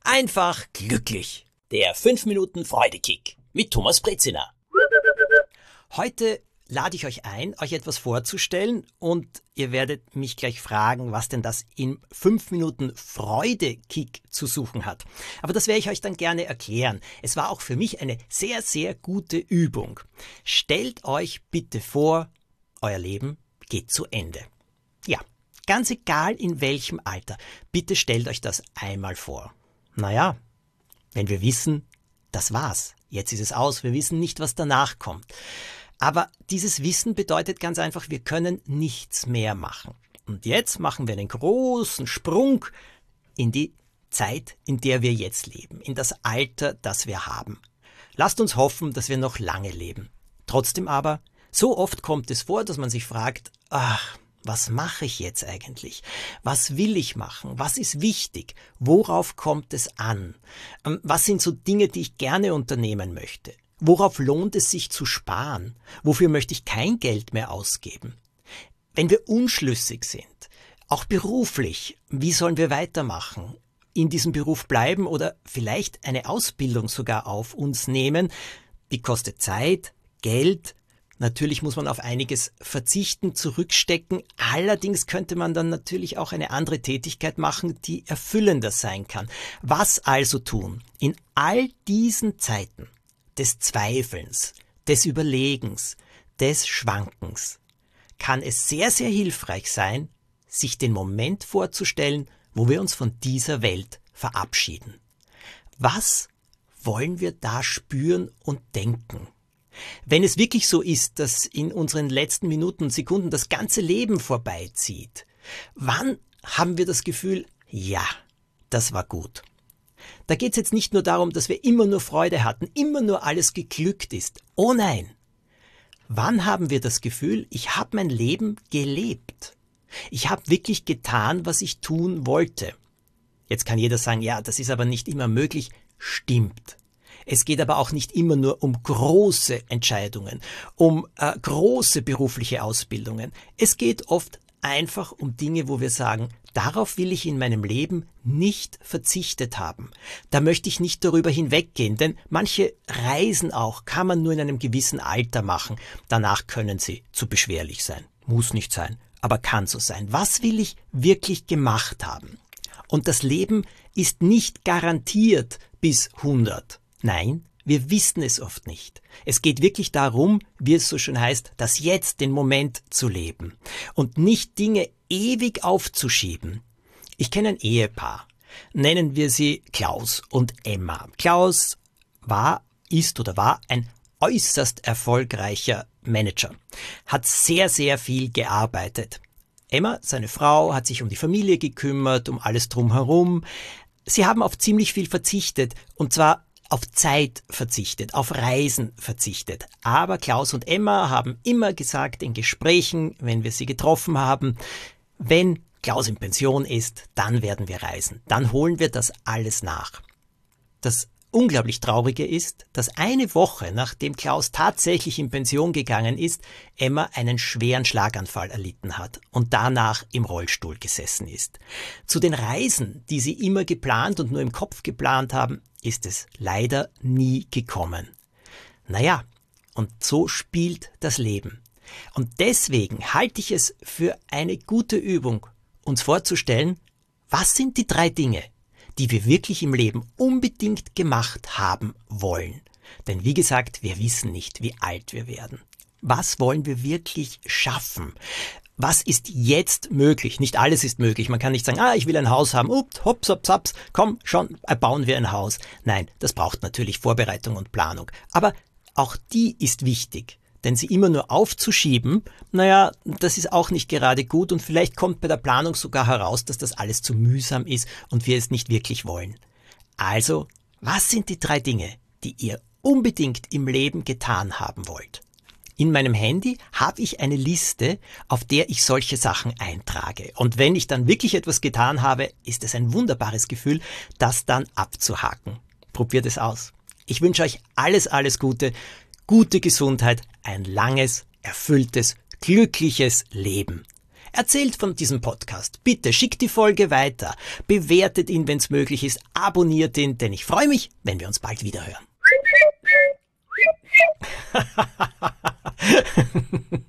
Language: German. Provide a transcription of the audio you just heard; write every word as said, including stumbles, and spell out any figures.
Einfach glücklich. Der fünf Minuten Freudekick mit Thomas Brezina. Heute lade ich euch ein, euch etwas vorzustellen und ihr werdet mich gleich fragen, was denn das im fünf Minuten Freudekick zu suchen hat. Aber das werde ich euch dann gerne erklären. Es war auch für mich eine sehr, sehr gute Übung. Stellt euch bitte vor, euer Leben geht zu Ende. Ja, ganz egal in welchem Alter. Bitte stellt euch das einmal vor. Naja, wenn wir wissen, das war's. Jetzt ist es aus, wir wissen nicht, was danach kommt. Aber dieses Wissen bedeutet ganz einfach, wir können nichts mehr machen. Und jetzt machen wir einen großen Sprung in die Zeit, in der wir jetzt leben, in das Alter, das wir haben. Lasst uns hoffen, dass wir noch lange leben. Trotzdem aber, so oft kommt es vor, dass man sich fragt, ach, was mache ich jetzt eigentlich? Was will ich machen? Was ist wichtig? Worauf kommt es an? Was sind so Dinge, die ich gerne unternehmen möchte? Worauf lohnt es sich zu sparen? Wofür möchte ich kein Geld mehr ausgeben? Wenn wir unschlüssig sind, auch beruflich, wie sollen wir weitermachen? In diesem Beruf bleiben oder vielleicht eine Ausbildung sogar auf uns nehmen? Die kostet Zeit, Geld. Natürlich muss man auf einiges verzichten, zurückstecken. Allerdings könnte man dann natürlich auch eine andere Tätigkeit machen, die erfüllender sein kann. Was also tun in all diesen Zeiten des Zweifelns, des Überlegens, des Schwankens, kann es sehr, sehr hilfreich sein, sich den Moment vorzustellen, wo wir uns von dieser Welt verabschieden. Was wollen wir da spüren und denken? Wenn es wirklich so ist, dass in unseren letzten Minuten und Sekunden das ganze Leben vorbeizieht, wann haben wir das Gefühl, ja, das war gut? Da geht es jetzt nicht nur darum, dass wir immer nur Freude hatten, immer nur alles geglückt ist. Oh nein! Wann haben wir das Gefühl, ich habe mein Leben gelebt? Ich habe wirklich getan, was ich tun wollte. Jetzt kann jeder sagen, ja, das ist aber nicht immer möglich. Stimmt. Es geht aber auch nicht immer nur um große Entscheidungen, um äh, große berufliche Ausbildungen. Es geht oft einfach um Dinge, wo wir sagen, darauf will ich in meinem Leben nicht verzichtet haben. Da möchte ich nicht darüber hinweggehen, denn manche Reisen auch kann man nur in einem gewissen Alter machen. Danach können sie zu beschwerlich sein. Muss nicht sein, aber kann so sein. Was will ich wirklich gemacht haben? Und das Leben ist nicht garantiert bis hundert. Nein, wir wissen es oft nicht. Es geht wirklich darum, wie es so schön heißt, das Jetzt, den Moment zu leben und nicht Dinge ewig aufzuschieben. Ich kenne ein Ehepaar, nennen wir sie Klaus und Emma. Klaus war, ist oder war ein äußerst erfolgreicher Manager, hat sehr, sehr viel gearbeitet. Emma, seine Frau, hat sich um die Familie gekümmert, um alles drumherum. Sie haben auf ziemlich viel verzichtet und zwar auf Zeit verzichtet, auf Reisen verzichtet. Aber Klaus und Emma haben immer gesagt in Gesprächen, wenn wir sie getroffen haben, wenn Klaus in Pension ist, dann werden wir reisen. Dann holen wir das alles nach. Das unglaublich Traurige ist, dass eine Woche, nachdem Klaus tatsächlich in Pension gegangen ist, Emma einen schweren Schlaganfall erlitten hat und danach im Rollstuhl gesessen ist. Zu den Reisen, die sie immer geplant und nur im Kopf geplant haben, ist es leider nie gekommen. Naja, und so spielt das Leben. Und deswegen halte ich es für eine gute Übung, uns vorzustellen, was sind die drei Dinge, die wir wirklich im Leben unbedingt gemacht haben wollen. Denn wie gesagt, wir wissen nicht, wie alt wir werden. Was wollen wir wirklich schaffen? Was ist jetzt möglich? Nicht alles ist möglich. Man kann nicht sagen, ah, ich will ein Haus haben. Ups, hops, hops, hops. Komm, schon, bauen wir ein Haus. Nein, das braucht natürlich Vorbereitung und Planung. Aber auch die ist wichtig. Denn sie immer nur aufzuschieben, naja, das ist auch nicht gerade gut und vielleicht kommt bei der Planung sogar heraus, dass das alles zu mühsam ist und wir es nicht wirklich wollen. Also, was sind die drei Dinge, die ihr unbedingt im Leben getan haben wollt? In meinem Handy habe ich eine Liste, auf der ich solche Sachen eintrage. Und wenn ich dann wirklich etwas getan habe, ist es ein wunderbares Gefühl, das dann abzuhaken. Probiert es aus. Ich wünsche euch alles, alles Gute. Gute Gesundheit, ein langes, erfülltes, glückliches Leben. Erzählt von diesem Podcast. Bitte schickt die Folge weiter. Bewertet ihn, wenn es möglich ist. Abonniert ihn, denn ich freue mich, wenn wir uns bald wieder hören.